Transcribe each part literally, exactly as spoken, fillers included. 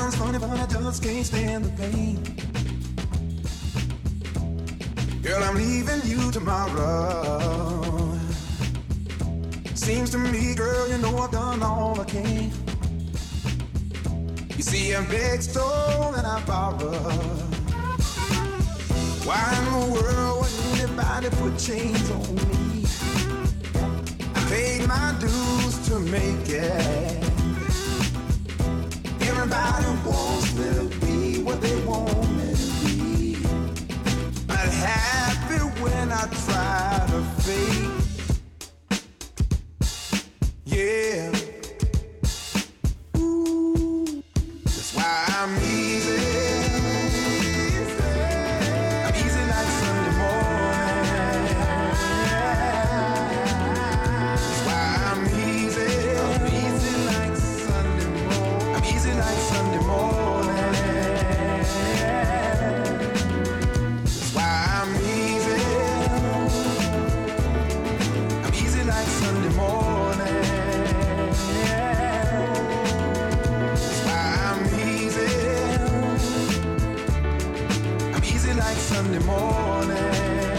Sounds funny, but I just can't stand the pain. Girl, I'm leaving you tomorrow. Seems to me, girl, you know I've done all I can. You see, I begged, stole, and I borrowed. Why in the world would anybody put chains on me? I paid my dues to make it. Everybody wants me to be what they want me to be. But happy when I try to fake. Yeah. Ooh. That's why I'm easy. I'm easy like Sunday morning. That's why I'm easy. I'm easy like Sunday morning. I'm easy like Sunday morning. That's why I'm easy. I'm easy like Sunday morning. Like Sunday morning.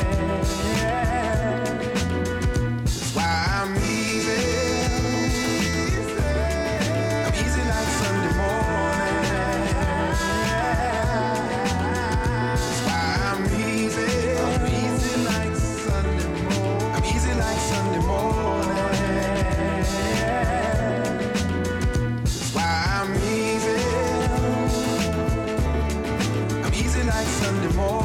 That's why I'm easy. I'm easy like Sunday morning. That's why I'm easy. I'm easy like Sunday morning. I'm easy like Sunday morning. That's why I'm easy. I'm easy like Sunday morning.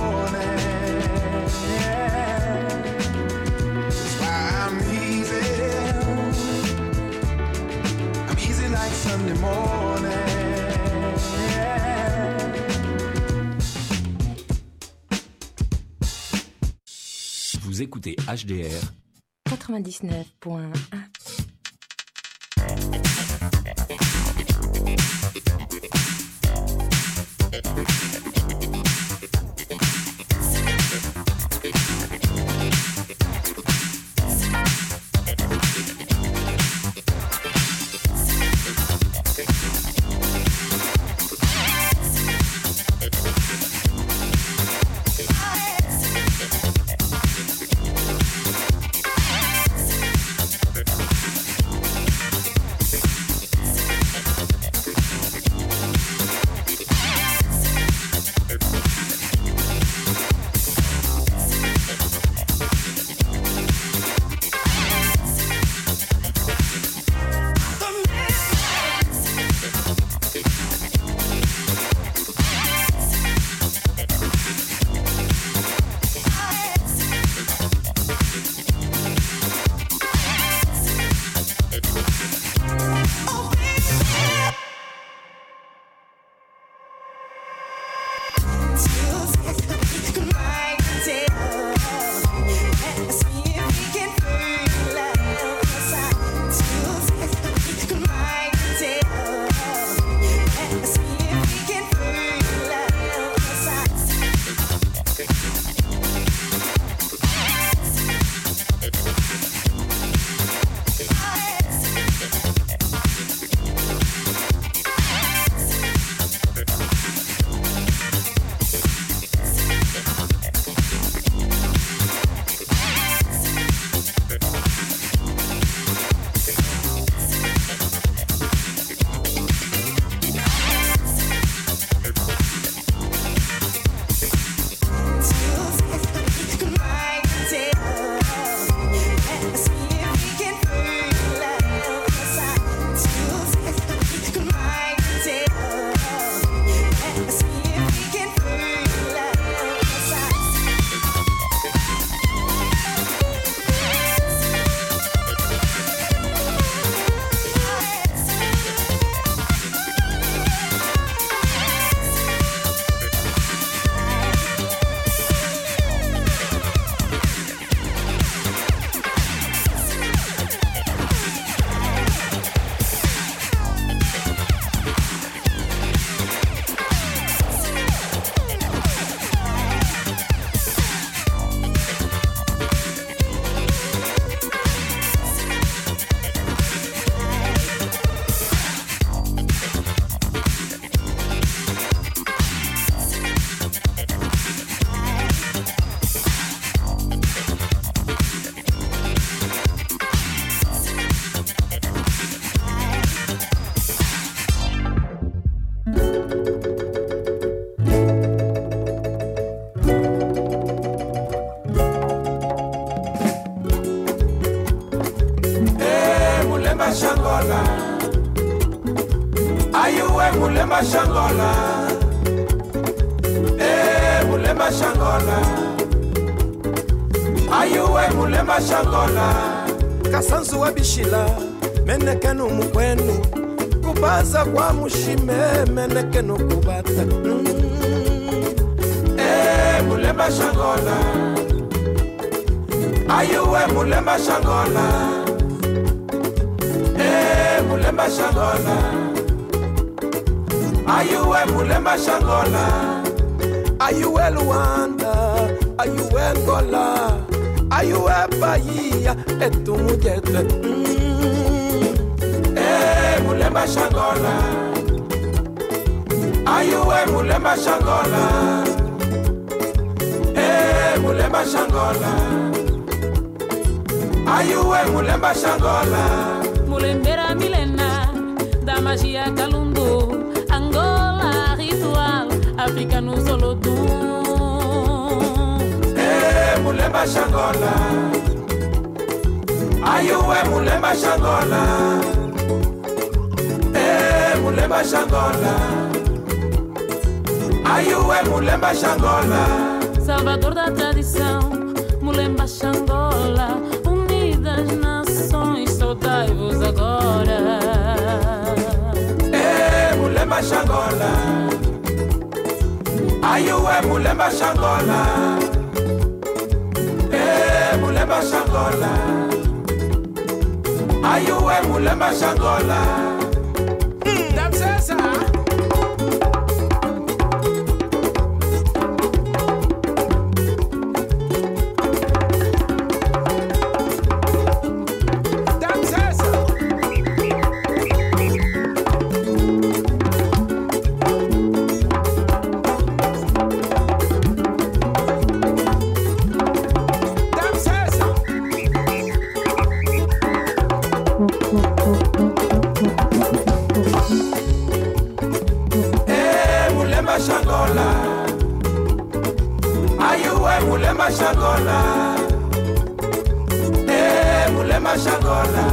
That's why I'm easy. I'm easy like Sunday morning. Vous écoutez H D R quatre-vingt-dix-neuf point un. We'll be right back. Mulemba Shangola, eh Mulemba Shangola, ayuwe Mulemba Shangola, kasanzu wabishila menekenu mukwenu, kubaza kwa mushime menekenu kubata. Mm. Eh Mulemba Shangola, ayuwe Mulemba Shangola, eh Mulemba Shangola, ayuwe Mulemba Shangola, ayuwe Luanda, ayuwe Angola, ayuwe Bahia, etu mujete. Mm. Eh Mulemba Shangola, ayuwe Mulemba Shangola, eh Mulemba Shangola, ayuwe Mulemba Shangola, Mulembera milena da magia Kalundu, Angola ritual, África nos olodum. Eh Mulemba Shangola, ayuwe Mulemba Shangola, eh Mulemba Shangola, ayuwe Mulemba Shangola, Salvador da tradição, Mulemba Shangola, unidas nações, saudai-vos agora. eh Mulemba Shangola, ayuwe Mulemba Shangola, eh Mulemba Shangola, ayuwe Mulemba Shangola. Mm, that's it, sir. Shangola, ayuwe Mulemba Shangola, eh Mulemba Shangola,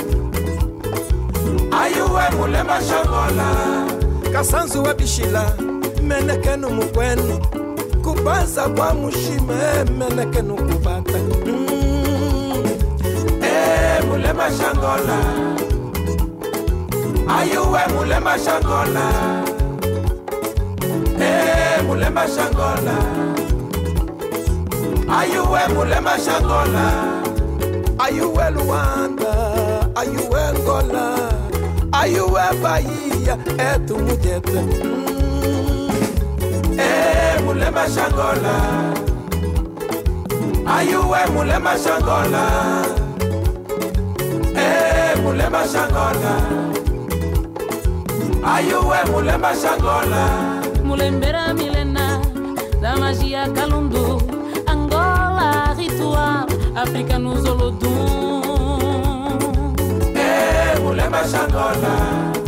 ayuwe Mulemba Shangola, kasanzu wabishila menekenu mukwenu, kubaza kwa mushime menekenu kubata. Mm. Eh Mulemba Shangola, ayuwe Mulemba Shangola, eh Mulemba Shangola, ayuwe Mulemba Shangola, ayuwe Luanda, ayuwe Angola, ayuwe Bahia, etu mujete. Mm. Eh Mulemba Shangola, ayuwe Mulemba Shangola, eh Mulemba Shangola, ayuwe Mulemba Shangola, Mulembera milena da magia Kalundu, Angola ritual, África nos olodum. Eh Mulemba Shangola,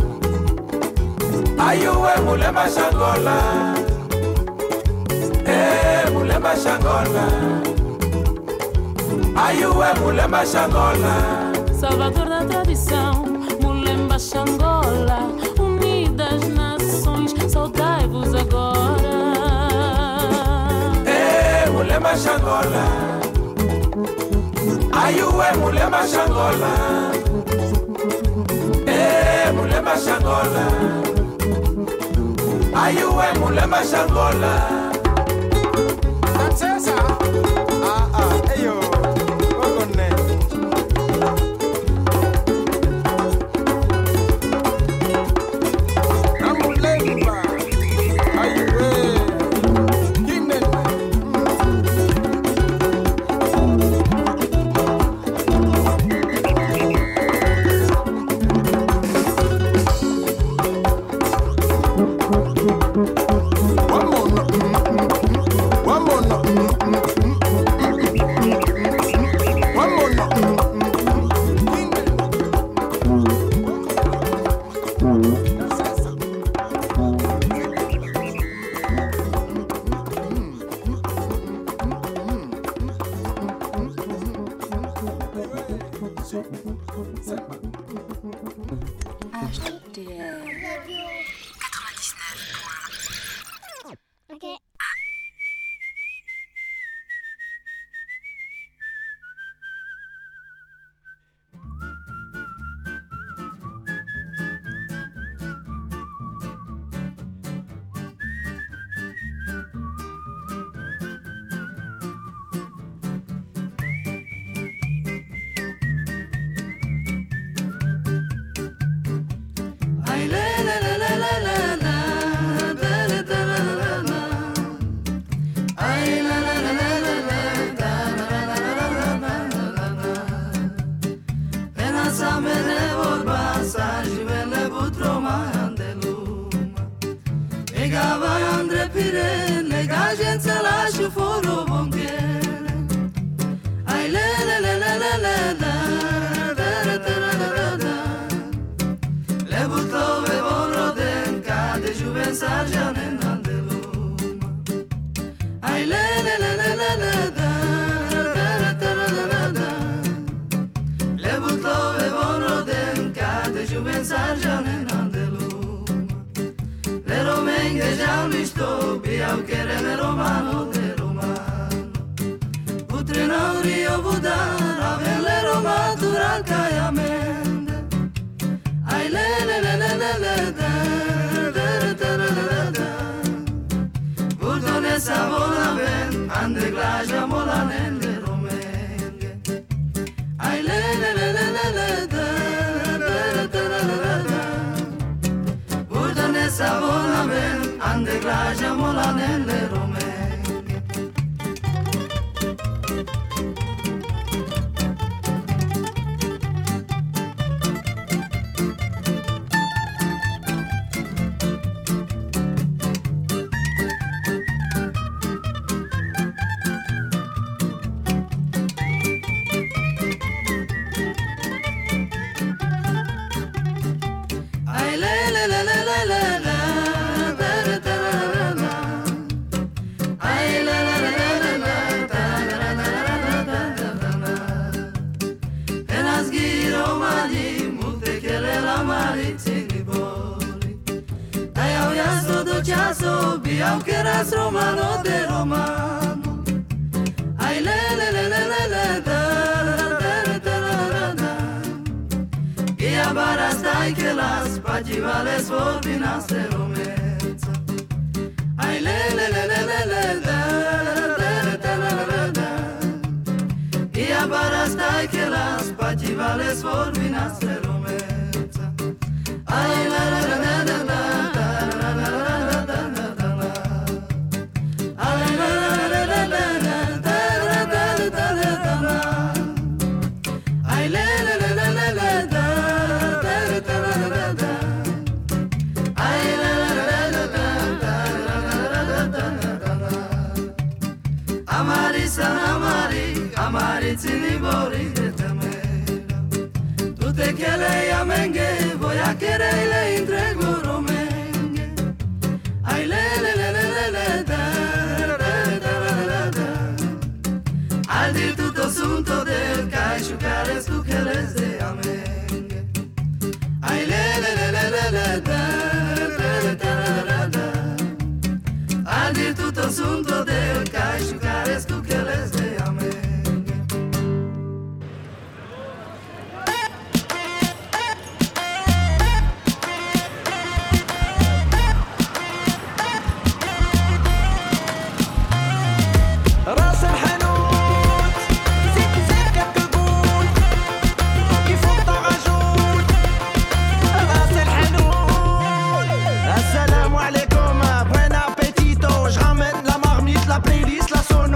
ayuwe Mulemba Shangola, eh Mulemba Shangola, ayuwe Mulemba Shangola, Salvador da tradição, Mulemba Shangola, unidas nações, saudai-vos agora. eh Mulemba Shangola, ayuwe Mulemba Shangola, eh Mulemba Shangola, ayuwe Mulemba Shangola. That's it, sir. Ah ah, hey yo, go on there. H D R baixo foro bonguere. Ai le le le le le le da da da da da da. Le butove von roden cade juven sargianen andeluma. Ai le le le le le le da da da da da da. Le butove von roden cade juven sargianen andeluma. Le romenghe già un isto biau che romano de romano. Utrinau rio budan aven le romatura caiamende. Ai le le le le le le da da da da da da. Burdone savona ben ande glaja mola nelle romenghe. Ai le le le le le le da da da da da. Burdone savona ben ande glaja mola nelle romenghe. Chiasso biau che ras romano de romano. Ai le le le le le le da da da da da. E a bara stai che las pagivale svordinasse romenza. Ai le le le le le le da da da da da. E a bara stai che las pagivale svordinasse romenza. Ai la la la la la la. Zini bori de temera. Tutte che lei a menghe, voi a che lei le intrego romenghe. Ai le le le le le le da da da da da. Al dir tutto sunto del cai sciucare su che le se a menghe. Ai le le le le le le da da da da da. Al dir tutto sunto del cai sciucare su che le se a menghe. Playlist, la sonne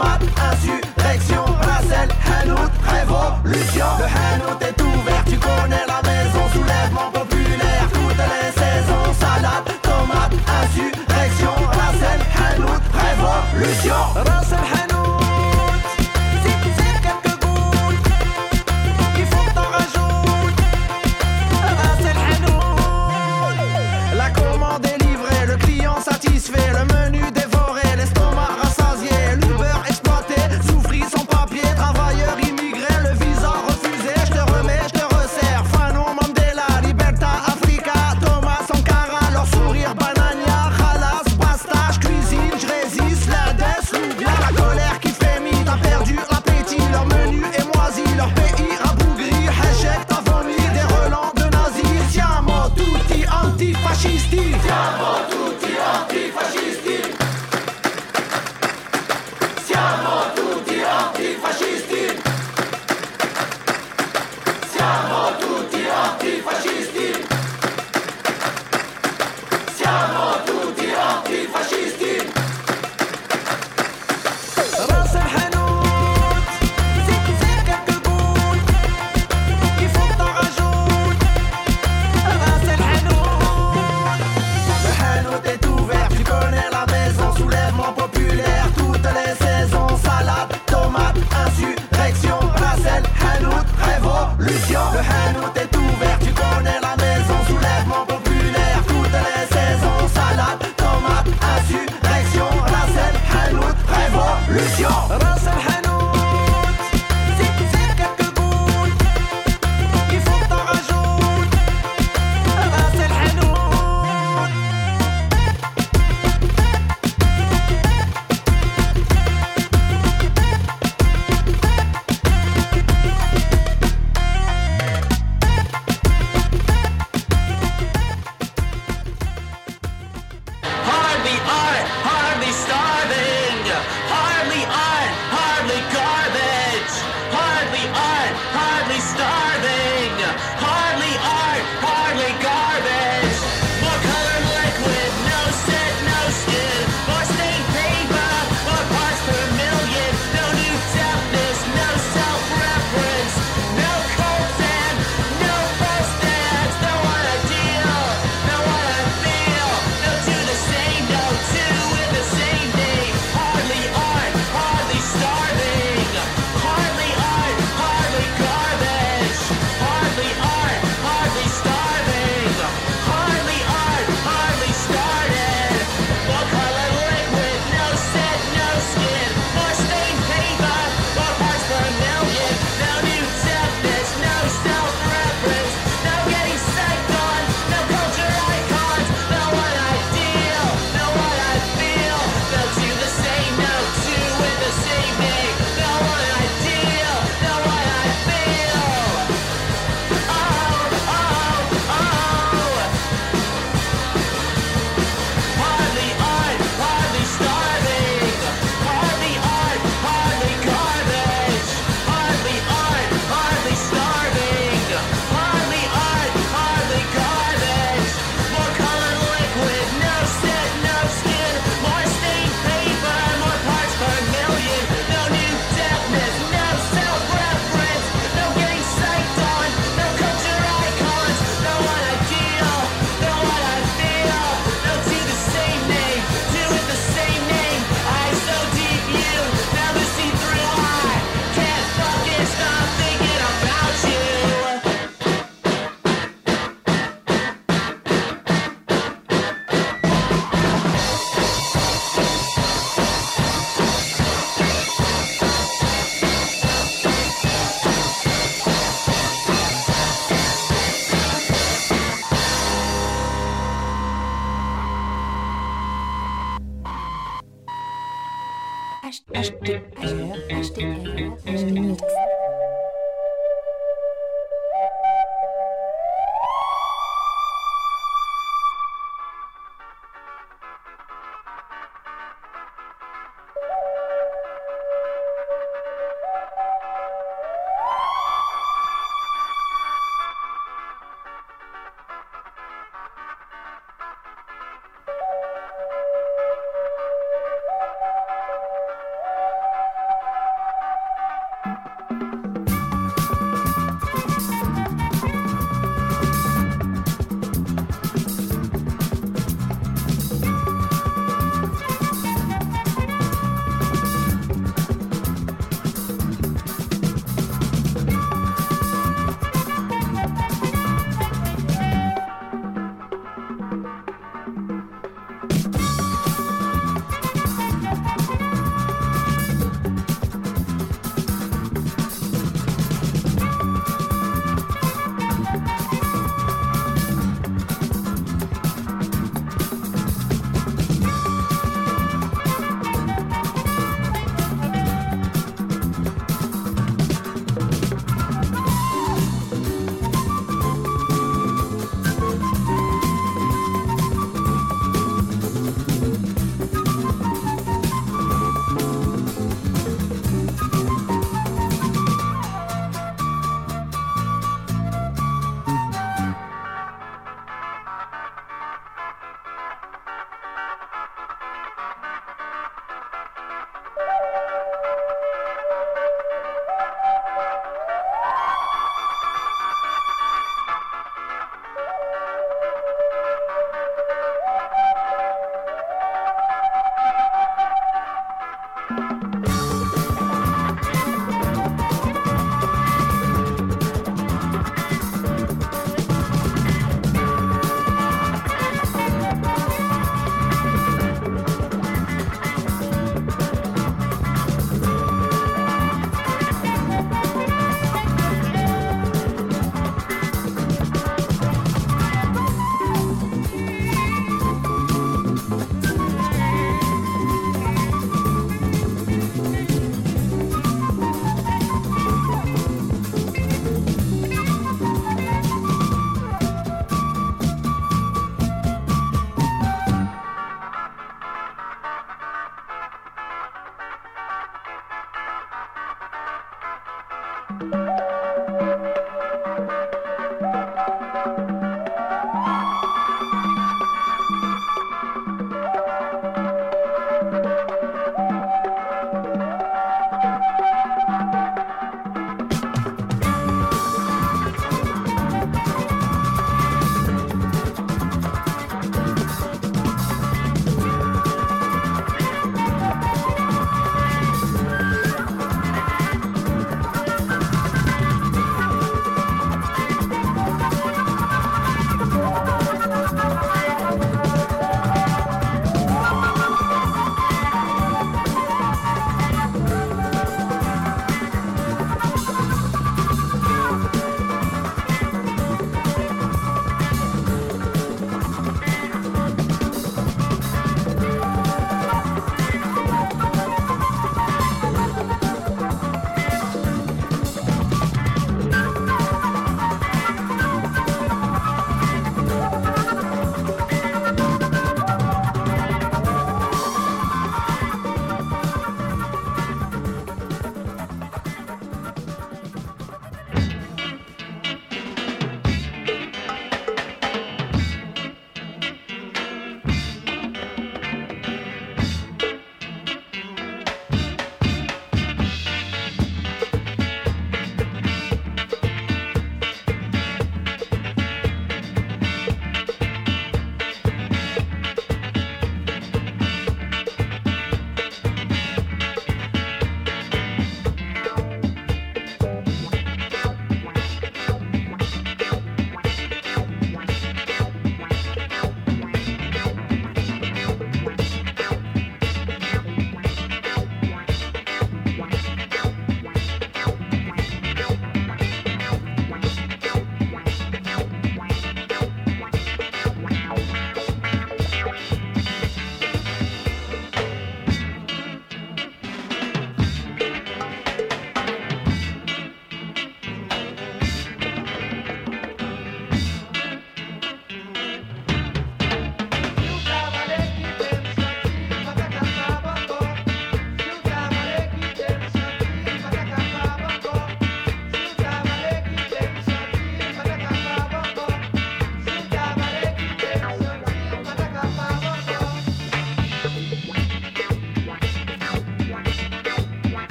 tomate, insurrection, Racel, Hanout, révolution. Le Hanout est ouvert, tu connais la maison, soulèvement populaire, toutes les saisons, salade, tomate, insurrection, Racel, Hanout, révolution. Racel, Hanout, zip, zip, quelques gouttes, il faut que t'en rajoutes. Racel, Hanout, la commande est livrée, le client satisfait, le menu dévoré, l'estomac rassasié, l'Uber exploité, souffrit sans papier, travailleur immigré, le visa refusé, je te remets, je te resserre, Fanon, Mandela, Liberta, Africa, Thomas, Sankara, leur sourire, Banania, Khalas, Basta, je cuisine, je résiste, l'Indès, l'oublia, la colère qui frémit, t'as perdu l'appétit, leur menu est moisi, leur pays rabougri, Hachek, t'as vomi, des relents de nazis, siamo tutti antifascisti, siamo tutti antifascisti, siamo tutti antifascisti, siamo tutti antifascisti, siamo tutti antifascisti. Ras el Hanout, zip zip quelques gouttes, il faut que t'en rajoutes. Ras el Hanout, le Hanout est ouvert, tu connais la maison, soulèvement populaire, toutes les saisons, salade, tomate, insurrection, Racel, Hanout, révolution. Le Hanout est ouvert, tu connais la maison, soulèvement populaire, toutes les saisons, salade, tomate, insurrection, Racel, Hanout, révolution. Racel, Hanout, zip zip quelques gouttes, il faut que t'en rajoutes. Racel, Hanout. Hardly art, hardly starving. Hardly art, hardly garbage. Hardly art, hardly starving. Hardly art, hardly garbage. More colored liquid, no scent, no skin. More stained paper, more parts per million. No new deafness, no self-reference. No cult and no false stands. No one ideal, no one I feel. No to the same, no two with the same name. Hardly art, hardly starving. Hardly art, hardly garbage. Hardly art, hardly starving. Hardly art, hardly started. More colored liquid, no scent, no skin. More stained paper, more parts per million. No new deafness, no self-reference. No getting psyched on, no culture icons. No one ideal, no one I feel. No to the same, no two with the same name. No one ideal, no one I feel. Oh, oh, oh. Hardly art, hardly starving. Hardly art, hardly garbage. Hardly art, hardly starving. Hardly art, hardly garbage. More colored liquid, no scent, no skin. More stained paper, more parts per million. No new deafness, no self-reference. No getting psyched on, no culture icons. No one ideal, no one I feel. No to the same name, two with the same name. Eyes so deep, you never see through. I can't fucking stop thinking about you. H D R, H D R, Mix.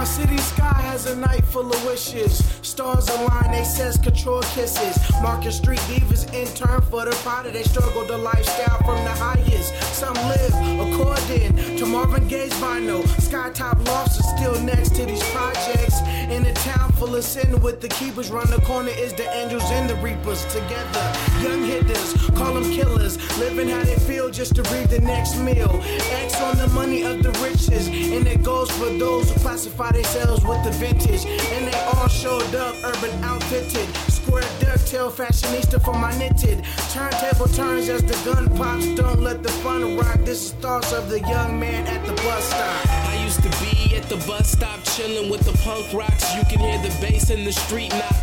My city sky has a night full of wishes. Stars align, they says control kisses. Market Street divas intern for the product. They struggle the lifestyle from the highest. Some live according to Marvin Gaye's vinyl. Skytop lofts are still next to these projects. In a town full of sin with the keepers. Round the corner is the angels and the reapers. Together, young hitters, call them killers. Living how they feel just to read the next meal. X on the money of the riches. And it goes for those who classify themselves with the vintage. And they all showed up, urban outfitted. Square ducktail fashionista for my knitted. Turntable turns as the gun pops. Don't let the fun rock. This is thoughts of the young man at the bus stop. I used to be at the bus stop chilling with the punk rocks. You can hear the bass in the street knock.